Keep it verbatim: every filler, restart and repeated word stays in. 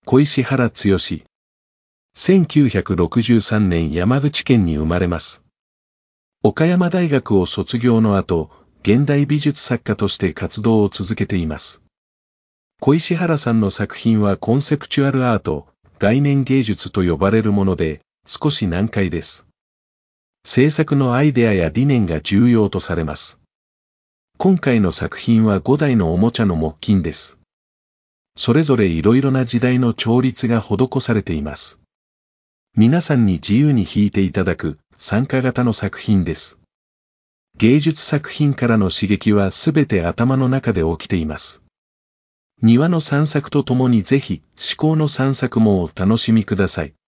小石原剛。せんきゅうひゃくろくじゅうさんねん山口県に生まれます。岡山大学を卒業の後、現代美術作家として活動を続けています。小石原さんの作品はコンセプチュアルアート、概念芸術と呼ばれるもので、少し難解です。制作のアイデアや理念が重要とされます。今回の作品はごだいのおもちゃの木琴です。それぞれいろいろな時代の調律が施されています。皆さんに自由に弾いていただく参加型の作品です。芸術作品からの刺激はすべて頭の中で起きています。庭の散策とともにぜひ思考の散策もお楽しみください。